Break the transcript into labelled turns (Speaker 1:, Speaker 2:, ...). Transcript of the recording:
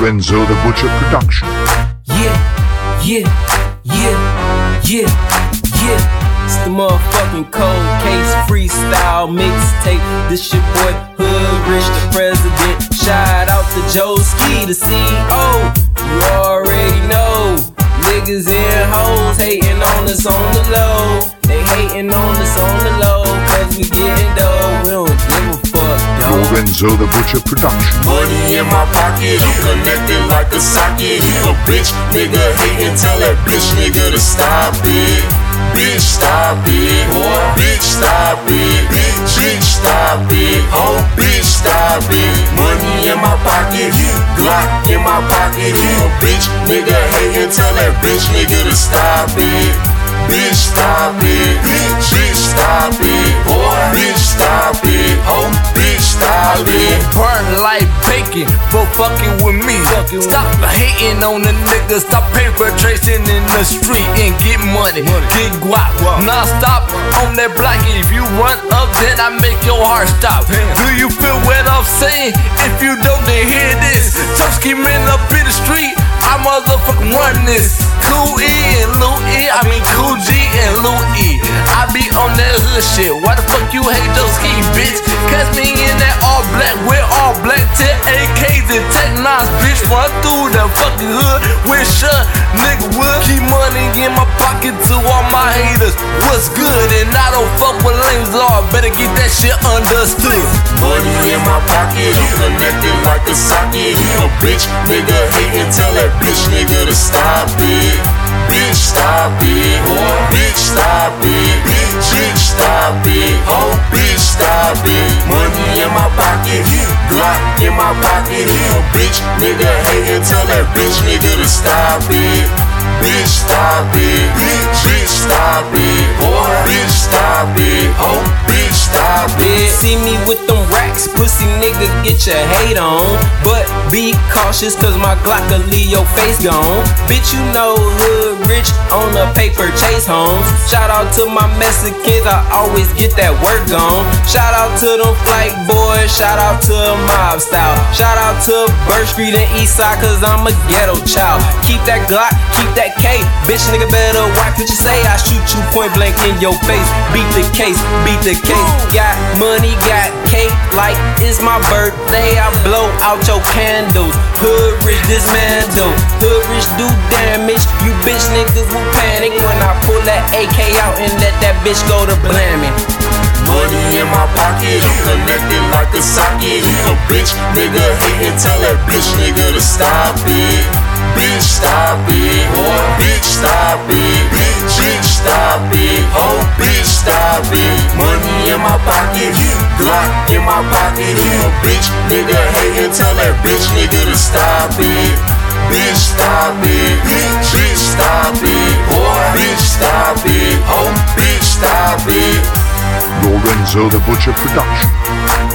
Speaker 1: Lorenzo the Butcher production.
Speaker 2: Yeah. It's the motherfucking cold case freestyle mixtape. This your boy Hood Rich, the president. Shout out to Joe Ski, the CEO. You already know. Niggas and hoes hating on us on the low. They hating on us on the low, cause we getting dough. We don't give a fuck, dog.
Speaker 1: Lorenzo the Butcher production.
Speaker 3: Money in my pocket, I'm connected like a socket. A bitch nigga hating, tell that bitch nigga to stop it. Bitch, stop it. Boy, bitch, stop it. Bitch, stop it. Oh, bitch, stop it. Money in my pocket, Glock in my pocket. A bitch nigga hating, tell that bitch nigga to stop it. Bitch, stop it. Bitch, stop it. Boy, bitch, stop it. Oh, bitch, stop it.
Speaker 4: Burn like bacon for fucking with me. Stop hating on the niggas. Stop perpetrating in the street and get money. Get guap. Non-stop on that block. If you run up, then I make your heart stop. Do you feel what I'm saying? If you don't, then hear this. Toski men up in the street. I motherfucking run this. Cool E and Lil E. I mean Cool G and Lil E. I be on that hood shit. Why the fuck you hate those ski, bitch? Catch me in that all black, we're all black. 10 AKs and Tech 9s, bitch. Run through the fucking hood with shut. Nigga will keep money in my pocket to all my haters. What's good? And I don't fuck with lames all. Better get that shit understood.
Speaker 3: Money in my pocket, I'm connected like a socket. A bitch nigga hating, tell that bitch nigga to stop it. Bitch, stop it. Boy, bitch, stop it. Bitch, stop it. Oh, bitch, stop it. Money in my pocket, Glock in my pocket. A bitch nigga hating, tell that bitch nigga to stop it. Bitch, stop it. Bitch, stop it. Boy, bitch, stop it. Oh, bitch, stop it.
Speaker 2: See me with them racks, pussy nigga, get your hate on. But be cautious, cause my Glock will leave your face gone. Bitch, you know Hood Rich on the paper chase homes. Shout out to my Mexicans, I always get that work on. Shout out to them flight boys, shout out to Mob Style. Shout out to Bird Street and Eastside, cause I'm a ghetto child. Keep that Glock, keep that K. Bitch nigga better watch what you say. I shoot you point blank in your face. Beat the case, beat the case. Got money, got cake, like it's my birthday. I blow out your candles. Hood Rich dismantle. Hood Rich do damage. You bitch niggas will panic when I pull that AK out and let that bitch go to blamming.
Speaker 3: Money in my pocket, I'm connected like a socket. A bitch nigga hating, tell that bitch nigga to stop it. Bitch, stop it. Boy, bitch, stop it. Bitch, stop it. Oh, bitch, stop it. Money in my pocket, Glock in my pocket. A bitch nigga hating, tell that bitch nigga to stop it. Bitch, stop it. Bitch, stop it. Boy, bitch, stop it. Oh, bitch, stop it.
Speaker 1: Lorenzo the Butcher production.